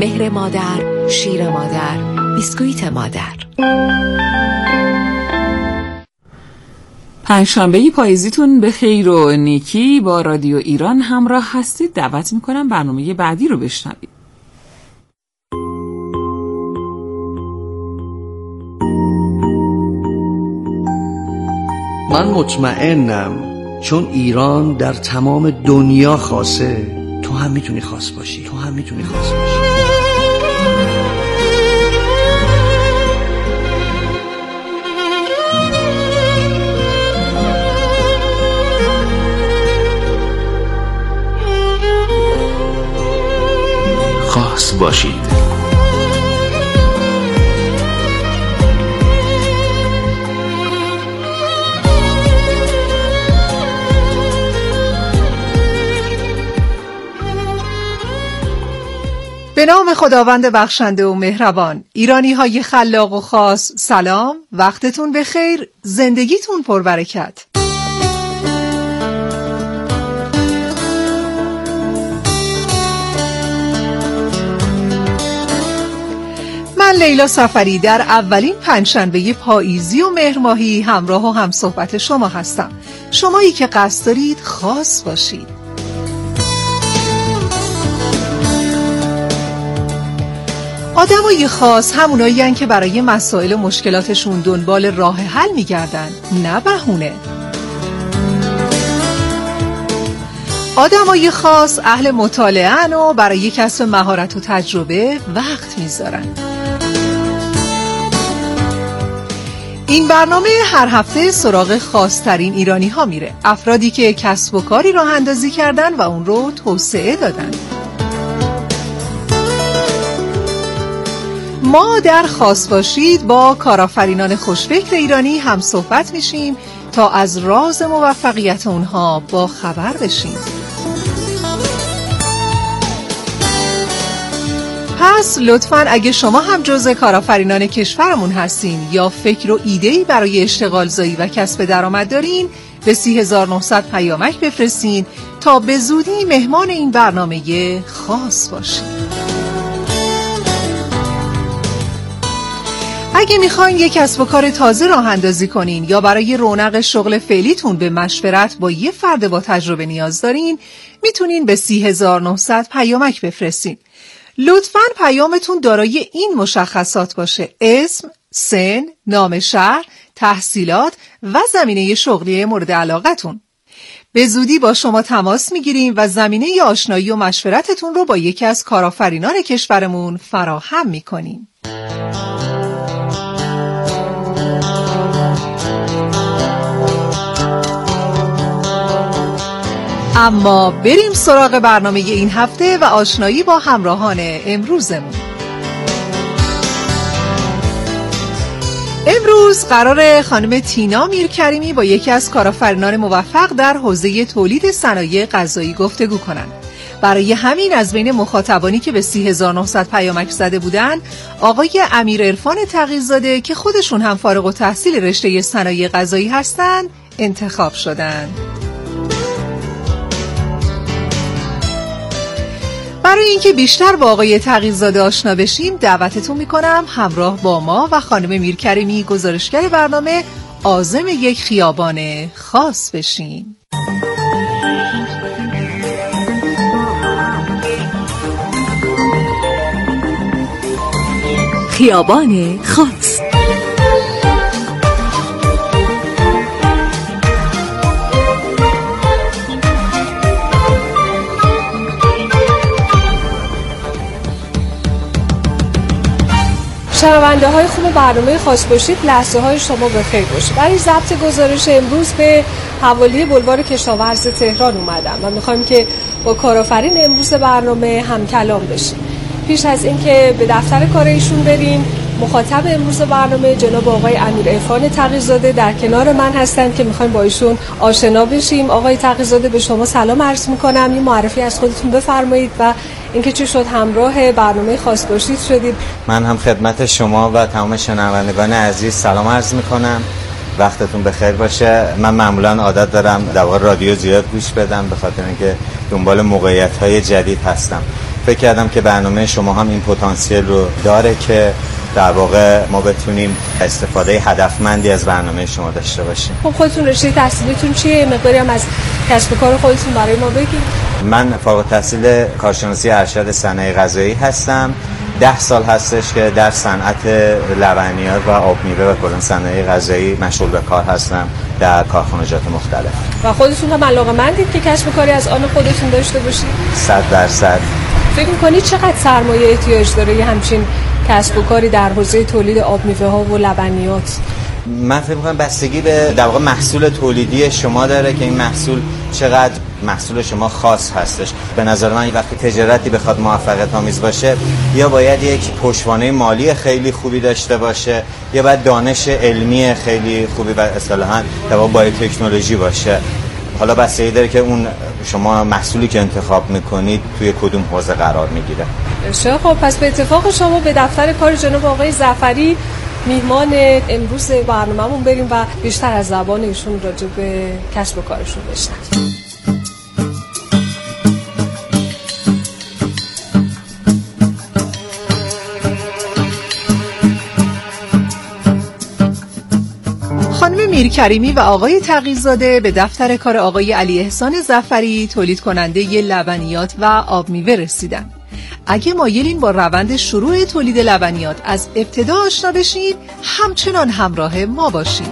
مهر مادر، شیر مادر، بیسکویت مادر. پنجشنبه پاییزیتون به خیر و نیکی. با رادیو ایران همراه هستید. دعوت میکنم برنامه بعدی رو بشنوید. من مطمئنم چون ایران در تمام دنیا خاصه، تو هم میتونی خاص باشی. خاص باشید. به نام خداوند بخشنده و مهربان. ایرانی های خلاق و خاص، سلام، وقتتون بخیر، زندگیتون پربرکت. من لیلا سفری در اولین پنجشنبه پاییزی و مهر ماهی همراه و همصحبت شما هستم. شمایی که قصد دارید خاص باشید. آدمای خاص همونایی هستن که برای مسائل و مشکلاتشون دنبال راه حل میگردن، نه بهونه. آدمای خاص اهل مطالعه‌ان و برای کسب مهارت و تجربه وقت میذارن. این برنامه هر هفته سراغ خاص‌ترین ایرانی ها میره، افرادی که کسب و کاری راه اندازی کردن و اون رو توسعه دادن. ما در خاص باشید با کارآفرینان خوشفکر ایرانی هم صحبت میشیم تا از راز موفقیت اونها با خبر بشیم. پس لطفاً اگه شما هم جزء کارآفرینان کشورمون هستین یا فکر و ایده‌ای برای اشتغال زایی و کسب درآمد دارین، به 30900 پیامک بفرستین تا به زودی مهمان این برنامه خاص باشین. اگه میخواین یک کسب و کار تازه راه اندازی کنین یا برای رونق شغل فعلیتون به مشورت با یه فرد با تجربه نیاز دارین، میتونین به 30900 پیامک بفرستین. لطفاً پیامتون دارای این مشخصات باشه: اسم، سن، نام شهر، تحصیلات و زمینه شغلی مورد علاقتون. به زودی با شما تماس میگیریم و زمینه آشنایی و مشورتتون رو با یکی از کارآفرینان کشورمون فراهم میکنیم. اما بریم سراغ برنامه این هفته و آشنایی با همراهان امروزمون. امروز قراره خانم تینا میرکریمی با یکی از کارآفرینان موفق در حوزه تولید صنایع غذایی گفتگو کنن. برای همین از بین مخاطبانی که به 30900 پیامک زده بودن، آقای امیر عرفان تقی‌زاده که خودشون هم فارغ التحصیل رشته صنایع غذایی هستن انتخاب شدن. برای اینکه بیشتر با آقای تقی‌زاده آشنا بشیم، دعوتتون میکنم همراه با ما و خانم میرکریمی گزارشگر برنامه عازم یک خیابان خاص بشیم. خیابان خاص. شنونده های خوب برنامه خاص باشید، لحظه های شما بخیر باشه. برای ضبط گزارش امروز به حوالی بلوار کشاورز تهران اومدم و میخوایم که با کارآفرین امروز برنامه هم کلام بشیم. پیش از اینکه به دفتر کار ایشون بریم، مخاطب امروز برنامه جناب آقای امیر عرفان تقی‌زاده در کنار من هستن که میخوایم با ایشون آشنا بشیم. آقای تقی‌زاده، به شما سلام عرض میکنم. یه معرفی از خودتون بفرمایید و اینکه چی شد همراه برنامه خاص باشید شدید. من هم خدمت شما و تمام شنوندگان عزیز سلام عرض میکنم. وقتتون بخیر باشه. من معمولا عادت دارم در واقع رادیو زیاد گوش بدم به خاطر اینکه دنبال موقعیت‌های جدید هستم. فکر کردم که برنامه شما هم این پتانسیل رو داره که در واقع ما بتونیم استفاده هدفمندی از برنامه شما داشته باشیم. خب خودتون رشته تحصیلیتون چیه؟ مقداری هم از کسب و کار خودتون برای ما بگید. من فارغ التحصیل کارشناسی ارشد صنایع غذایی هستم. 10 سال هستش که در صنعت لبنیات و آب میوه و کلا صنایع غذایی مشغول به کار هستم در کارخانجات مختلف. و خودتون هم علاقه‌مندید که کسب کاری از آن خودتون داشته باشید؟ 100%. فکر می‌کنید چقدر سرمایه احتیاج داره یه همچین کسب و کاری در حوزه تولید آب میوه ها و لبنیات؟ من فکر می‌کنم بستگی به در واقع محصول تولیدی شما داره که این محصول چقدر محصول شما خاص هستش. به نظر من وقتی تجارتی بخواد موفقیت آمیز باشه یا باید یک پشتوانه مالی خیلی خوبی داشته باشه یا باید دانش علمی خیلی خوبی و اصطلاحاً در واقع با تکنولوژی باشه. حالا بستگی داره که اون شما محصولی که انتخاب میکنید توی کدوم حوزه قرار میگیره. بسیار خب، پس به اتفاق شما به دفتر کار جناب آقای ظفری میهمان امروز برنامه‌مون بریم و بیشتر از زبان ایشون راجع به کسب و کارشون بشنویم. خانم میرکریمی و آقای تقی‌زاده به دفتر کار آقای علی احسان ظفری تولید کننده لبنیات و آب میوه رسیدن. اگه مایلین با روند شروع تولید لبنیات از ابتدا آشنا بشین، همچنان همراه ما باشین.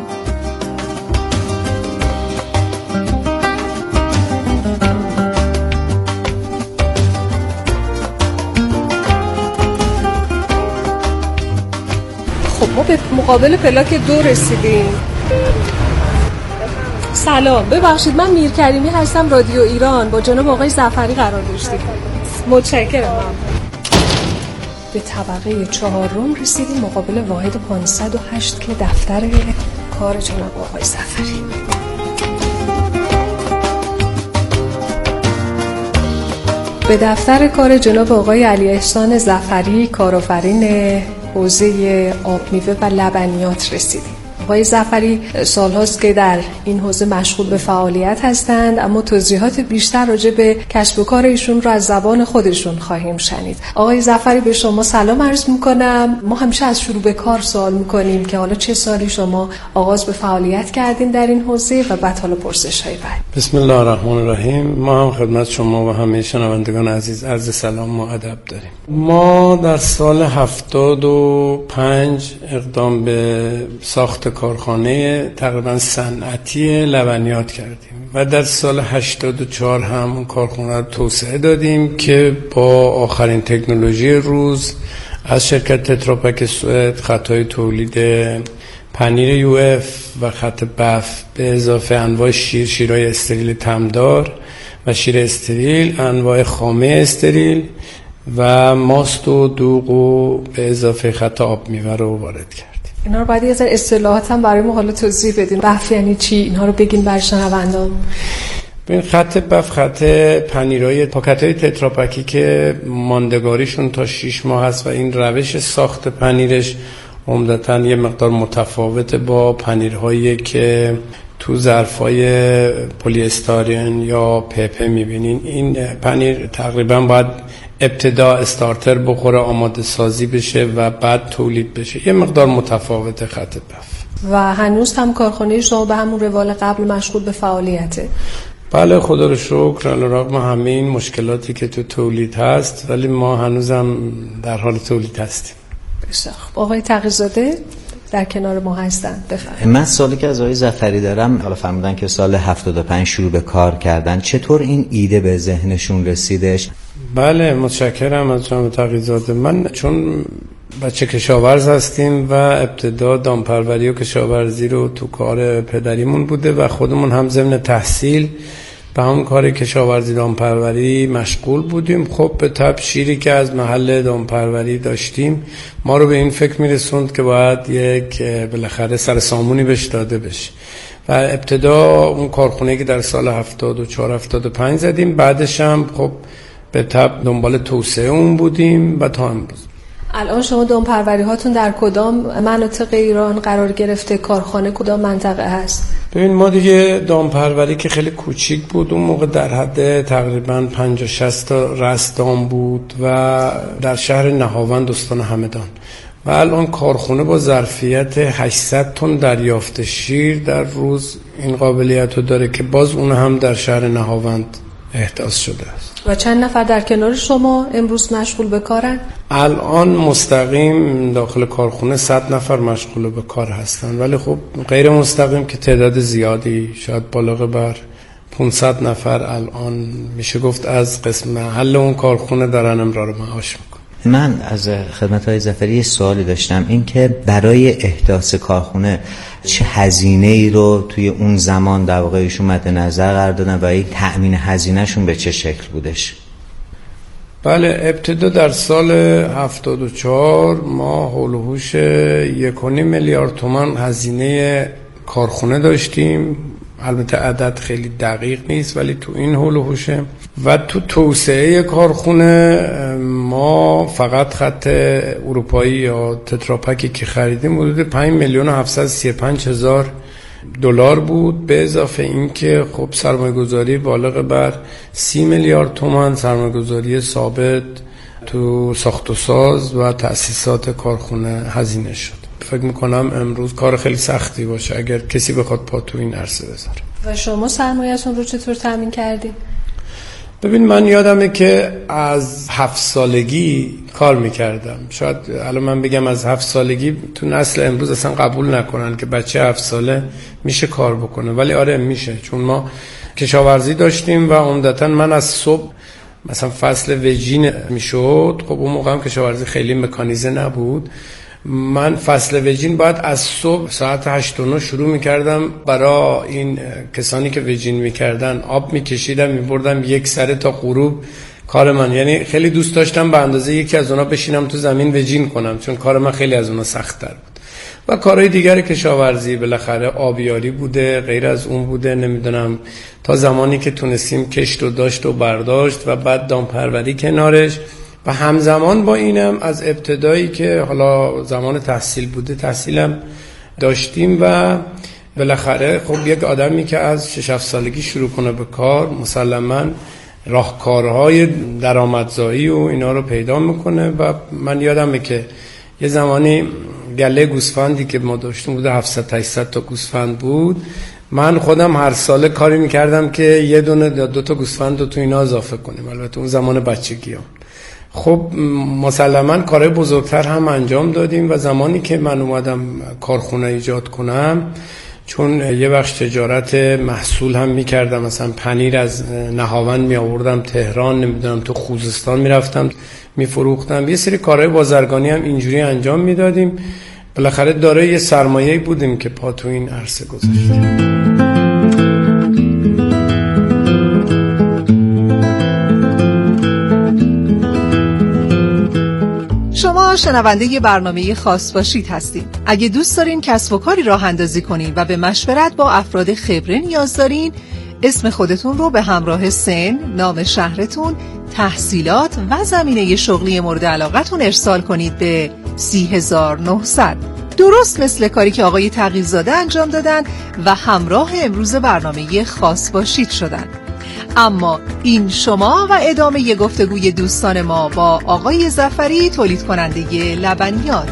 خب ما به مقابل پلاک 2 رسیدیم. سلام، ببخشید من میرکریمی هستم، رادیو ایران. با جناب آقای ظفری قرار داشتیم. متشکرم. به طبقه 4 رسیدیم، مقابل واحد 508 که دفتر کار جناب آقای ظفری. به دفتر کار جناب آقای علی احسان ظفری، کارآفرین حوزه آب میوه و لبنیات رسیدیم. آقای ظفری سالهاست که در این حوزه مشغول به فعالیت هستند، اما توضیحات بیشتر راجع به کسب و کار ایشون رو از زبان خودشون خواهیم شنید. آقای ظفری به شما سلام عرض میکنم. ما همیشه از شروع به کار سوال میکنیم که حالا چه سالی شما آغاز به فعالیت کردین در این حوزه و بعد حالا پرسش های بعد. بسم الله الرحمن الرحیم. ما هم خدمت شما و همه شنوندگان عزیز عرض سلام و ادب داریم. ما در سال 75 اقدام به ساخت کارخانه تقریبا صنعتی لبنیات کردیم و در سال 84 هم کارخانه رو توسعه دادیم که با آخرین تکنولوژی روز از شرکت تتراپک سوئد خطای تولید پنیر یو اف و خط بف به اضافه انواع شیرهای استریل تمدار و شیر استریل، انواع خامه استریل و ماست و دوغ و به اضافه خط آب میوه رو وارد کرد. اینا رو بعد از اصطلاحات هم برای ما حالا توضیح بدین. بف یعنی چی؟ اینها رو بگین برای شنوندگان. ببین، خط بف خط پنیرهای پاکت‌های تتراپکی که ماندگاریشون تا 6 ماه هست و این روش ساخت پنیرش عمدتاً یه مقدار متفاوته با پنیرهایی که تو ظرفای پلی استارین یا پپه می‌بینین. این پنیر تقریباً باید ابتدا استارتر بخوره، آماده سازی بشه و بعد تولید بشه. یه مقدار متفاوته خط بف. و هنوز هم کارخانه شما به همون روال قبل مشغول به فعالیته؟ بله، خدا رو شکر. علیرغم همه این مشکلاتی که تو تولید هست ولی ما هنوزم در حال تولید هستیم. بسیار خوب. آقای تقی‌زاده در کنار ما هستن، بفرمایید. من سالی که از آقای ظفری دارم، حالا فرمودن که سال 75 شروع به کار کردن، چطور این ایده به ذهنشون رسیدش؟ بله، متشکرم از جناب تقی‌زاده. من چون بچه کشاورز هستیم و ابتدا دامپروری و کشاورزی رو تو کار پدریمون بوده و خودمون هم ضمن تحصیل به همون کار کشاورزی دامپروری مشغول بودیم. خب به طب شیری که از محل دامپروری داشتیم ما رو به این فکر میرسوند که باید یک بالاخره سرسامونی بهش داده بشه و ابتدا اون کارخونه که در سال 74-75 زدیم، بعدش هم خب به طب دنبال توسعه اون بودیم و تا امروز. الان شما دامپروری هاتون در کدام مناطق ایران قرار گرفته؟ کارخانه کدام منطقه هست؟ ببین ما دیگه دامپروری که خیلی کوچیک بود اون موقع در حد تقریبا 50-60 تا رأس دام بود و در شهر نهاوند استان همدان و الان کارخونه با ظرفیت 800 تن دریافت شیر در روز این قابلیت رو داره که باز اون هم در شهر نهاوند احداث شده است. و چند نفر در کنار شما امروز مشغول به کارن؟ الان مستقیم داخل کارخونه 100 نفر مشغول به کار هستن، ولی خب غیر مستقیم که تعداد زیادی شاید بالغ بر 500 نفر الان میشه گفت از قسم محل اون کارخونه دارن امرار معاش میکنن. من از خدمت‌های ظفری یه سوالی داشتم، این که برای احداث کارخونه چه هزینه‌ای رو توی اون زمان در واقع ایشون مد نظر قرار دادن و این تأمین هزینه‌شون به چه شکل بودش؟ بله، ابتدا در سال 74 ما حول و حوش 1.5 میلیارد تومان هزینه کارخونه داشتیم. البته عدد خیلی دقیق نیست ولی تو این حول و حوشه. و تو توسعه کارخونه ما فقط خط اروپایی یا تتراپکی که خریدیم حدود 5,735,000 دلار بود، به اضافه این که خب سرمایه‌گذاری بالغ بر 30 میلیارد تومان سرمایه‌گذاری ثابت تو ساخت و ساز و تأسیسات کارخونه هزینه شد. فکر میکنم امروز کار خیلی سختی باشه اگر کسی بخواد پا تو این عرصه بذاره. و شما سرمایه‌تون رو چطور تامین کردین؟ ببین من یادمه که از 7 سالگی کار میکردم. شاید الان من بگم از 7 سالگی تو نسل امروز اصلا قبول نکنن که بچه 7 ساله میشه کار بکنه، ولی آره میشه، چون ما کشاورزی داشتیم و عمدتاً من از صبح مثلا فصل وجین میشد، خب اون موقع هم کشاورزی خیلی مکانیزه نبود، من فصل وجین باید از صبح ساعت 8:09 شروع میکردم برای این کسانی که وجین میکردن آب میکشیدم میبردم یک سره تا غروب کار من. یعنی خیلی دوست داشتم به اندازه یکی از اونا بشینم تو زمین وجین کنم، چون کار من خیلی از اونا سخت‌تر بود. و کارهای دیگر کشاورزی بالاخره آبیاری بوده، غیر از اون بوده، نمیدونم تا زمانی که تونستیم کشت و داشت و برداشت و بعد دامپروری کنارش. و همزمان با اینم از ابتدایی که حالا زمان تحصیل بوده تحصیلم داشتیم و بالاخره خب یک آدمی که از 6-7 سالگی شروع کنه به کار مسلماً راهکارهای درآمدزایی و اینا رو پیدا میکنه. و من یادمه که یه زمانی گله گوسفندی که ما داشتیم بوده 700-800 تا گوسفند بود، من خودم هر ساله کاری میکردم که یه دونه یا 2 تا گوسفند رو تو اینا اضافه کنیم. البته اون زمان بچگیام. خب مسلماً کارهای بزرگتر هم انجام دادیم و زمانی که من اومدم کارخونه ایجاد کنم، چون یه بخش تجارت محصول هم میکردم، مثلا پنیر از نهاوند می آوردم تهران، نمیدونم تو خوزستان میرفتم میفروختم، یه سری کارهای بازرگانی هم اینجوری انجام میدادیم. بالاخره داره یه سرمایه‌ای بودیم که پا تو این عرصه گذاشتیم. شما شنونده برنامه خاص باشید هستید. اگه دوست دارین کسب و کاری راه اندازی کنین و به مشورت با افراد خبره نیاز دارین، اسم خودتون رو به همراه سن، نام شهرتون، تحصیلات و زمینه شغلی مورد علاقتون ارسال کنید به 30900. درست مثل کاری که آقای تغییرزاده انجام دادن و همراه امروز برنامه خاص باشید شدن. اما این شما و ادامه گفتگوی دوستان ما با آقای ظفری، تولید کننده لبنیات.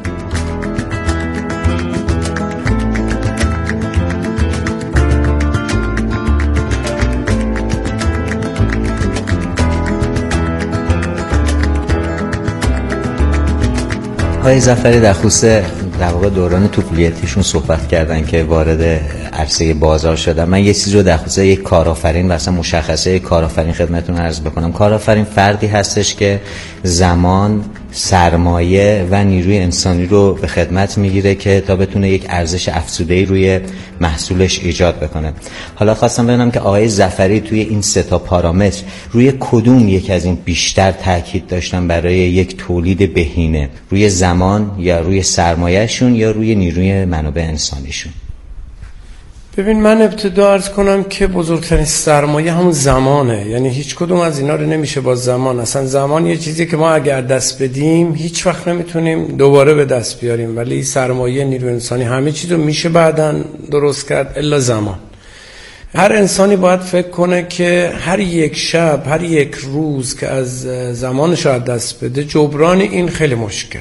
آقای ظفری در خصوص در واقع دوران طفولیتیشون صحبت کردن که وارد عرصه بازار شدن. من یه چیز رو در خصوص یک کارآفرین و اصلا مشخصه کارآفرین خدمتتون عرض بکنم. کارآفرین فردی هستش که زمان، سرمایه و نیروی انسانی رو به خدمت میگیره که تا بتونه یک ارزش افزوده‌ای روی محصولش ایجاد بکنه. حالا خواستم بدونم که آقای ظفری توی این 3 تا پارامتر روی کدوم یک از این بیشتر تاکید داشتن برای یک تولید بهینه؟ روی زمان یا روی سرمایه‌شون یا روی نیروی منابع انسانیشون؟ ببین من ابتدا عرض کنم که بزرگترین سرمایه همون زمانه، یعنی هیچ کدوم از اینا رو نمیشه با زمان. اصلا زمان یه چیزی که ما اگر دست بدیم هیچ وقت نمیتونیم دوباره به دست بیاریم، ولی سرمایه نیروی انسانی همه چیز رو میشه بعداً درست کرد الا زمان. هر انسانی باید فکر کنه که هر یک شب، هر یک روز که از زمانش از دست بده جبران این خیلی مشکل.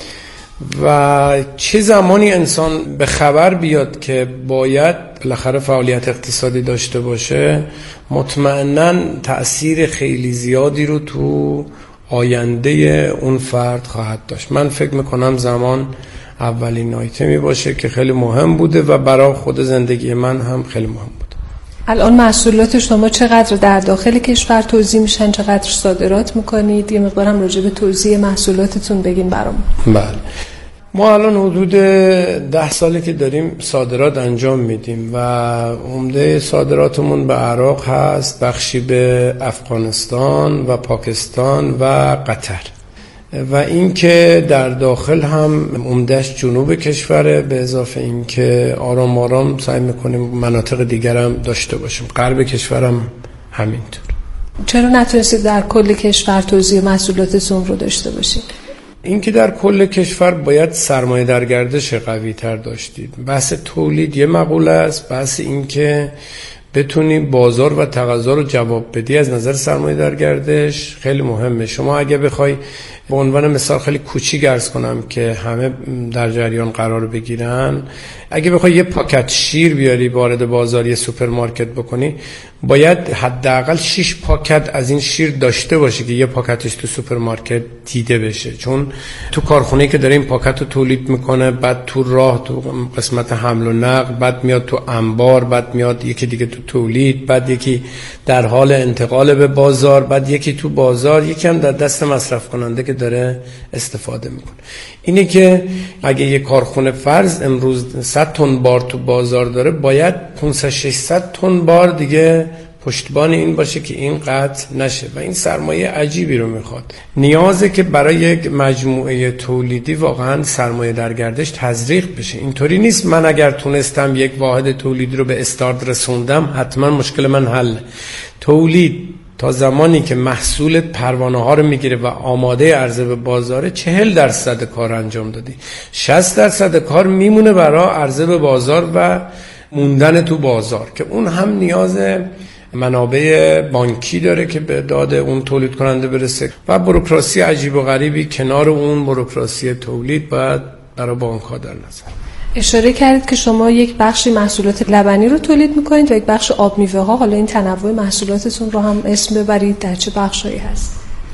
و چه زمانی انسان به خبر بیاد که باید بالاخره فعالیت اقتصادی داشته باشه، مطمئناً تأثیر خیلی زیادی رو تو آینده اون فرد خواهد داشت. من فکر میکنم زمان اولین آیتمی باشه که خیلی مهم بوده و برای خود زندگی من هم خیلی مهم بوده. الان محصولات شما چقدر در داخل کشور توزیع میشن، چقدر صادرات میکنید؟ یه مقدارم راجع به توزیع محصولاتتون بگین برام. بله، ما الان حدود 10 ساله که داریم صادرات انجام میدیم و عمده صادراتمون به عراق هست، بخشی به افغانستان و پاکستان و قطر، و اینکه در داخل هم عمدهش جنوب کشوره، به اضافه اینکه آرام آرام سعی میکنیم مناطق دیگر هم داشته باشیم، غرب کشورم همینطور. چرا نتونستید در کل کشور توزیع محصولاتتون رو داشته باشید؟ اینکه در کل کشور باید سرمایه در گردش قوی تر داشتید. بحث تولید یه مقوله است، بحث اینکه بتونی بازار و تقاضا رو جواب بدی از نظر سرمایه در گردش خیلی مهمه. شما اگه بخوای به عنوان مثال خیلی کوچیک عرض کنم که همه در جریان قرار بگیرن، اگه بخوای یه پاکت شیر بیاری وارد بازار یه سوپرمارکت بکنی، باید حداقل 6 پاکت از این شیر داشته باشی که یه پاکتش تو سوپرمارکت دیده بشه، چون تو کارخونه‌ای که داره این پاکت رو تولید میکنه، بعد تو راه تو قسمت حمل و نقل، بعد میاد تو انبار، بعد میاد یکی دیگه تو تولید، بعد یکی در حال انتقال به بازار، بعد یکی تو بازار، یکی هم در دست مصرف کننده که داره استفاده میکنه. اینه که اگه یه کارخونه فرض امروز 100 تن بار تو بازار داره، باید 500-600 تن بار دیگه پشتبان این باشه که این قطع نشه و این سرمایه عجیبی رو میخواد. نیازه که برای یک مجموعه تولیدی واقعا سرمایه در گردش تزریق بشه. اینطوری نیست من اگر تونستم یک واحد تولیدی رو به استارت رسوندم حتما مشکل من حل. تولید تا زمانی که محصول پروانه ها رو میگیره و آماده عرضه به بازاره 40% کار انجام دادی، 60% کار میمونه برای عرضه به بازار و موندن تو بازار، که اون هم نیاز منابع بانکی داره که به داد اون تولید کننده برسه و بوروکراسی عجیب و غریبی کنار اون بوروکراسی تولید باید برای بانک ها در نظر. اشاره کردید که شما یک بخشی محصولات لبنی رو تولید میکنید و یک بخش آب میوه ها. حالا این تنوع محصولاتتون رو هم اسم ببرید، در چه بخشایی هست؟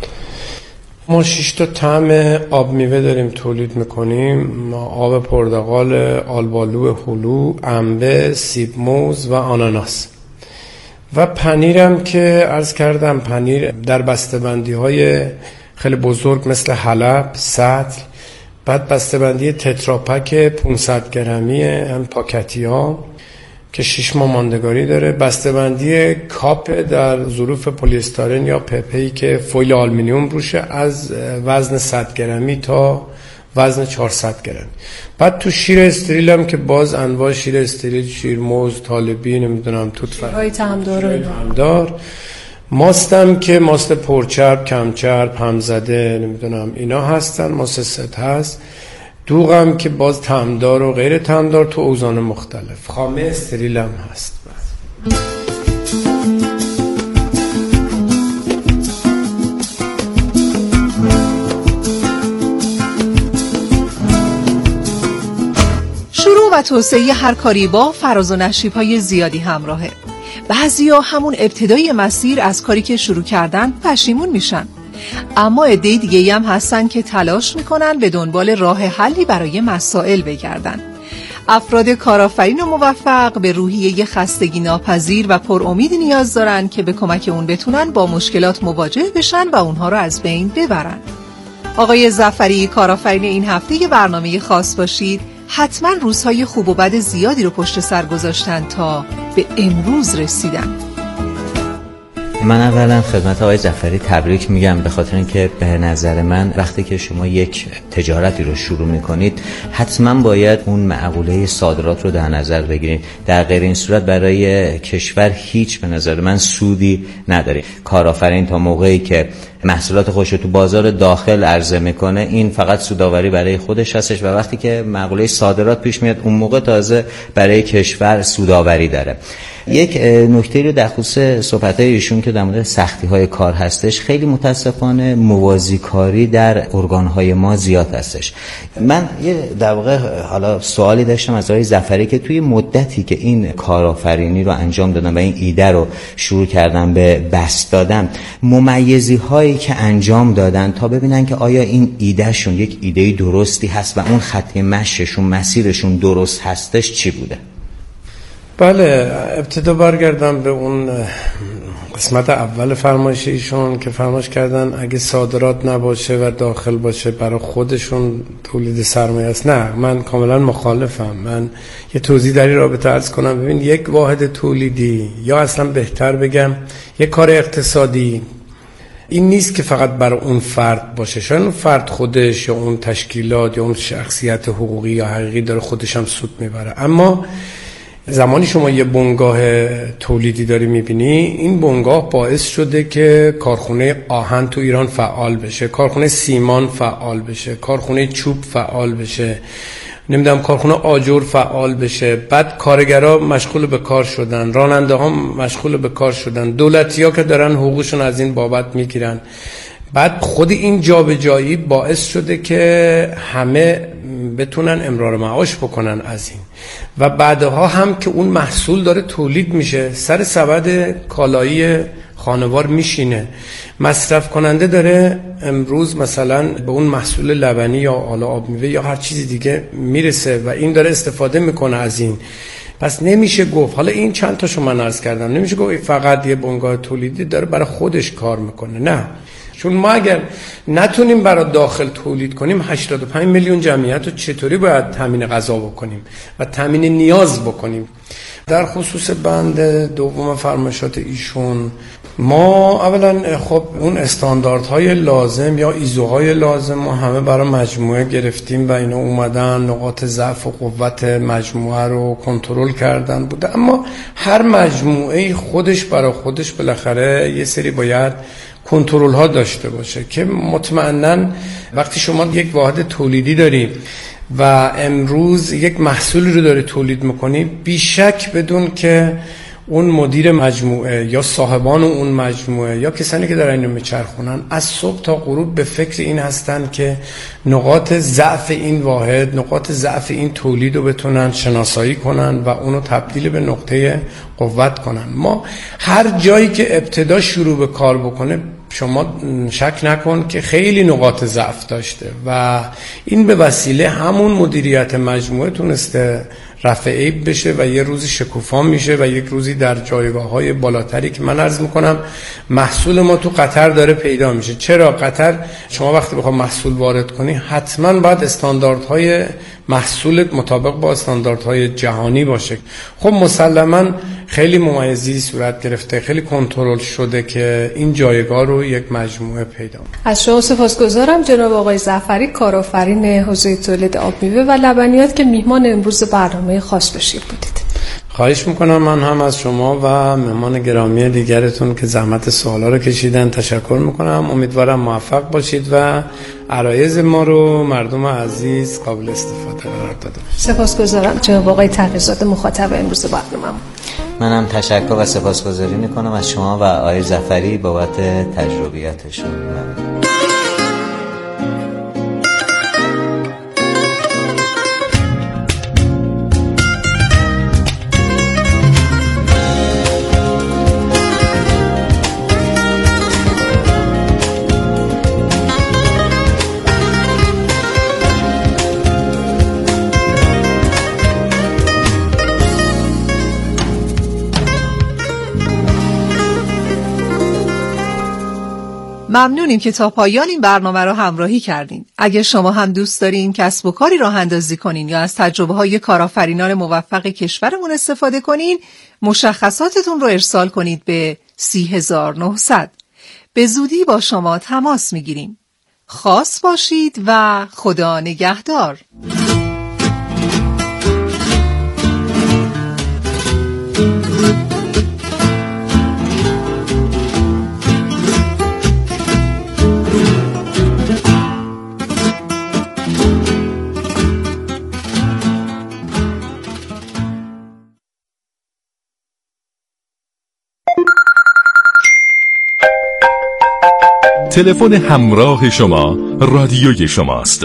ما 6 تا طعم آب میوه داریم تولید میکنیم. ما آب پرتقال، آلبالو هلو، انبه، سیب موز و آناناس. و پنیرم که عرض کردم، پنیر در بسته‌بندی های خیلی بزرگ مثل حلب، سطل، بعد بسته‌بندی تتراپک 500 گرمی هم پاکتی ها که 6 ماه ماندگاری داره، بسته‌بندی کاپ در ظروف پلی استارن یا پپه‌ای که فویل آلومینیوم روشه از وزن 100 گرمی تا وزن 400 گرم. بعد تو شیر استریل هم که باز انواع شیر استریل، شیر موز، طالبی، نمیدونم توت‌فرنگی، طعمدار، ماستم که ماست پرچرب، کمچرب، همزده، نمیدونم اینا هستن، ماست ست هست، دوغم که باز طعمدار و غیر طعمدار تو اوزان مختلف، خامه استریل هم هست. و توسعه هر کاری با فراز و نشیب‌های زیادی همراهه. بعضیا همون ابتدای مسیر از کاری که شروع کردن پشیمون میشن، اما عده دیگه هم هستن که تلاش میکنن به دنبال راه حلی برای مسائل بگردن. افراد کارآفرین و موفق به روحیه خستگی ناپذیر و پرامید نیاز دارن که به کمک اون بتونن با مشکلات مواجه بشن و اونها رو از بین ببرن. آقای ظفری، کارآفرین این هفته برنامه خاص باشید، حتما روزهای خوب و بد زیادی رو پشت سر گذاشتن تا به امروز رسیدن. من اولا خدمت آقای ظفری تبریک میگم، به خاطر اینکه به نظر من وقتی که شما یک تجارتی رو شروع میکنید حتما باید اون معقوله صادرات رو در نظر بگیرید. در غیر این صورت برای کشور هیچ به نظر من سودی نداره. کارآفرین تا موقعی که محصولات خودش رو تو بازار داخل عرضه میکنه این فقط سودآوری برای خودش هستش و وقتی که معقوله صادرات پیش میاد اون موقع تازه برای کشور سودآوری داره. یک نکته رو در خصوص صحبت‌های ایشون که در مورد سختی‌های کار هستش، خیلی متاسفانه موازیکاری در ارگان‌های ما زیاد هستش. من یه در واقع حالا سوالی داشتم از آقای ظفری که توی مدتی که این کارآفرینی رو انجام دادن و این ایده رو شروع کردن به بسط دادن، ممیزی‌هایی که انجام دادن تا ببینن که آیا این ایدهشون یک ایده درستی هست و اون خط مشیشون مسیرشون درست هستش چی بوده؟ بله، ابتدا برگردم به اون قسمت اول فرمایش ایشون که فرمایش کردن اگه صادرات نباشه و داخل باشه برای خودشون تولید سرمایه است. نه، من کاملا مخالفم. من یه توضیح در این رابطه عرض کنم. ببین، یک واحد تولیدی یا اصلا بهتر بگم یک کار اقتصادی این نیست که فقط برای اون فرد باشه. شاید اون فرد خودش یا اون تشکیلات یا اون شخصیت حقوقی یا حقیقی داره خودش هم سود میبره، اما زمانی شما یه بنگاه تولیدی داری میبینی، این بنگاه باعث شده که کارخونه آهن تو ایران فعال بشه، کارخونه سیمان فعال بشه، کارخونه چوب فعال بشه، نمیدونم کارخونه آجر فعال بشه. بعد کارگرها مشغول به کار شدن، راننده ها مشغول به کار شدن، دولتی ها که دارن حقوقشون از این بابت میگیرن. بعد خود این جابجایی باعث شده که همه بتونن امرار معاش بکنن از این و بعدها هم که اون محصول داره تولید میشه سر سبد کالایی خانوار میشینه، مصرف کننده داره امروز مثلا به اون محصول لبنی یا آب میوه یا هر چیزی دیگه میرسه و این داره استفاده میکنه از این. پس نمیشه گفت، حالا این چند تاشو من عرض کردم، نمیشه گفت فقط یه بنگاه تولیدی داره برای خودش کار میکنه. نه، چون ما اگر نتونیم برای داخل تولید کنیم 85 میلیون جمعیت رو چطوری باید تامین غذا بکنیم و تامین نیاز بکنیم. در خصوص بند دوم فرمایشات ایشون، ما اولا خب اون استانداردهای لازم یا ایزوهای لازم ما همه برای مجموعه گرفتیم و اینا اومدن نقاط ضعف و قوت مجموعه رو کنترل کردن بوده، اما هر مجموعه خودش برای خودش بالاخره یه سری باید کنترل ها داشته باشه که مطمئناً وقتی شما یک واحد تولیدی داری و امروز یک محصولی رو داری تولید میکنی، بیشک بدون که اون مدیر مجموعه یا صاحبان اون مجموعه یا کسانی که دارن اینو میچرخونن از صبح تا غروب به فکر این هستن که نقاط ضعف این واحد، نقاط ضعف این تولید رو بتونن شناسایی کنن و اونو تبدیل به نقطه قوت کنن. ما هر جایی که ابتدا شروع به کار بکنه شما شک نکن که خیلی نقاط ضعف داشته و این به وسیله همون مدیریت مجموعه تونسته رفع عیب بشه و یه روزی شکوفا میشه و یک روزی در جایگاه‌های بالاتری که من عرض میکنم محصول ما تو قطر داره پیدا میشه. چرا؟ قطر شما وقتی بخوای محصول وارد کنی حتما باید استانداردهای محصولت مطابق با استانداردهای جهانی باشه. خب مسلماً خیلی ممیزی صورت گرفته، خیلی کنترل شده که این جایگاه رو یک مجموعه پیدا کنه. از شما سپاسگزارم جناب آقای ظفری، کارآفرین حوزه تولید آب میوه و لبنیات که میهمان امروز برنامه خاص بشیر بودید. خواهش میکنم. من هم از شما و مهمان گرامی دیگرتون که زحمت سوالا رو کشیدن تشکر میکنم. امیدوارم موفق باشید و عرایض ما رو مردم عزیز قابل استفاده قرار داده باشید. سپاسگزارم جناب آقای تقی‌زاده مخاطب امروز برنامه. منم تشکر و سپاسگزاری میکنم از شما و آقای ظفری بابت تجربیاتشون. ممنونیم که تا پایان این برنامه رو همراهی کردین. اگه شما هم دوست دارین کسب و کاری راه اندازی کنین یا از تجربه های کارآفرینان موفق کشورمون استفاده کنین، مشخصاتتون رو ارسال کنید به 30900. به زودی با شما تماس میگیریم. خاص باشید و خدا نگهدار. تلفن همراه شما رادیوی شماست.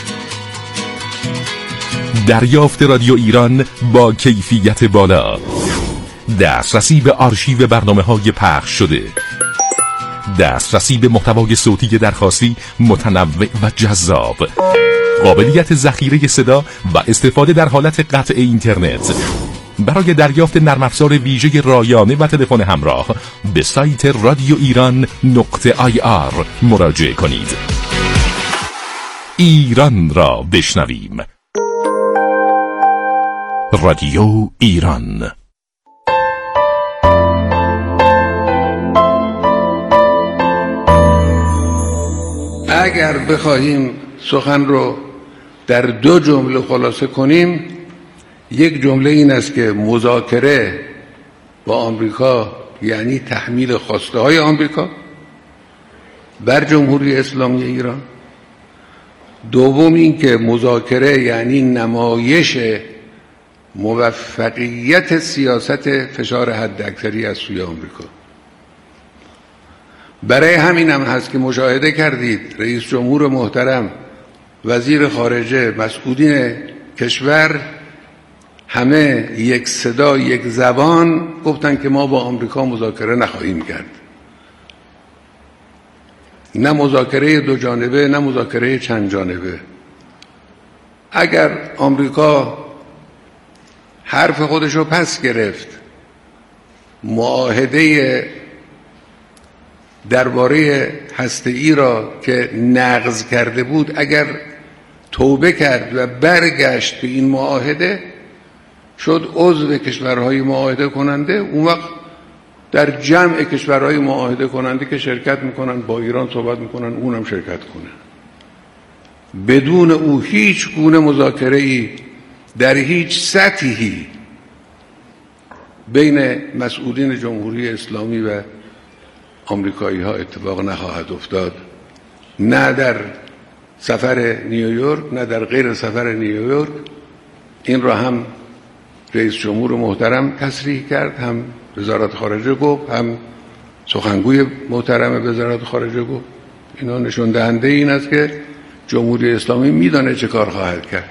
دریافت رادیو ایران با کیفیت بالا، دسترسی به آرشیو برنامه‌های پخش شده، دسترسی به محتوای صوتی درخواستی متنوع و جذاب، قابلیت ذخیره صدا و استفاده در حالت قطع اینترنت. برای دریافت نرم افزار ویژه رایانه و تلفن همراه به سایت رادیو ایران.ir مراجعه کنید. ایران را بشنویم. رادیو ایران. اگر بخواهیم سخن رو در 2 جمله خلاصه کنیم، یک جمله این است که مذاکره با آمریکا یعنی تحمیل خواسته های آمریکا بر جمهوری اسلامی ایران. دوم این که مذاکره یعنی نمایش موفقیت سیاست فشار حداکثری از سوی آمریکا. برای همین هم هست که مشاهده کردید رئیس جمهور محترم، وزیر خارجه، مسئولین کشور همه یک صدا یک زبان گفتن که ما با آمریکا مذاکره نخواهیم کرد. نه مذاکره 2 جانبه نه مذاکره چند جانبه. اگر آمریکا حرف خودش رو پس گرفت، معاهده درباره هسته‌ای را که نقض کرده بود اگر توبه کرد و برگشت به این معاهده، شد عضو کشورهای معاهده کننده، اون وقت در جمع کشورهای معاهده کننده که شرکت میکنن با ایران صحبت میکنن اونم شرکت کنه. بدون او هیچ گونه مذاکره‌ای در هیچ سطحی بین مسئولین جمهوری اسلامی و آمریکایی ها اتفاق نخواهد افتاد. نه در سفر نیویورک نه در غیر سفر نیویورک. این را هم رئیس جمهور محترم تصریح کرد، هم وزارت خارجه گفت، هم سخنگوی محترم وزارت خارجه گفت. اینا نشون دهنده این است که جمهوری اسلامی میدانه چه کار خواهد کرد.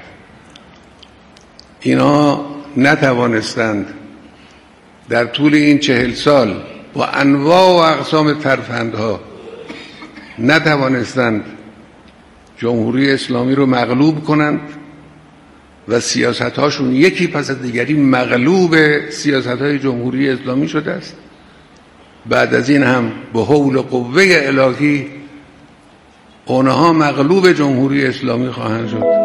اینا نتوانستند در طول این 40 سال با انواع و اقسام ترفندها نتوانستند جمهوری اسلامی رو مغلوب کنند و سیاست‌هاشون یکی پس از دیگری مغلوب سیاست‌های جمهوری اسلامی شده است. بعد از این هم به حول و قوه الهی اونها مغلوب جمهوری اسلامی خواهند شد.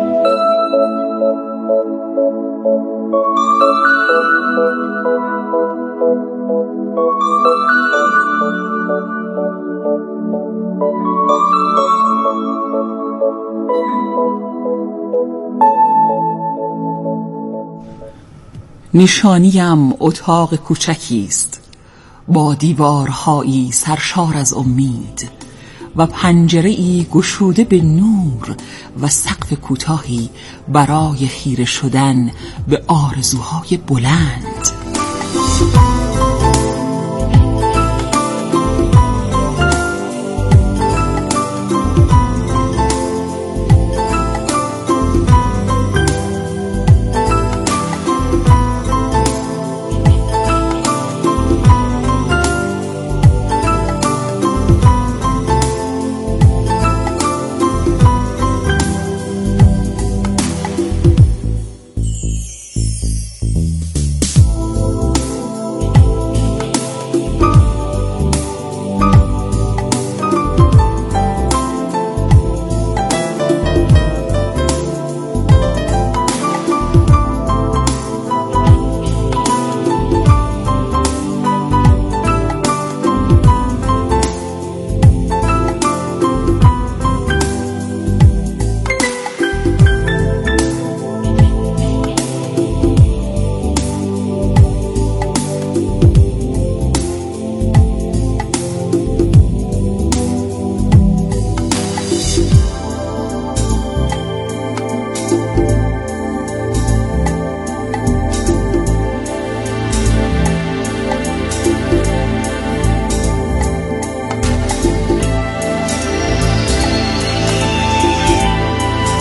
نشانیم اتاق کوچکی است با دیوارهایی سرشار از امید و پنجره‌ای گشوده به نور و سقف کوتاهی برای خیره شدن به آرزوهای بلند.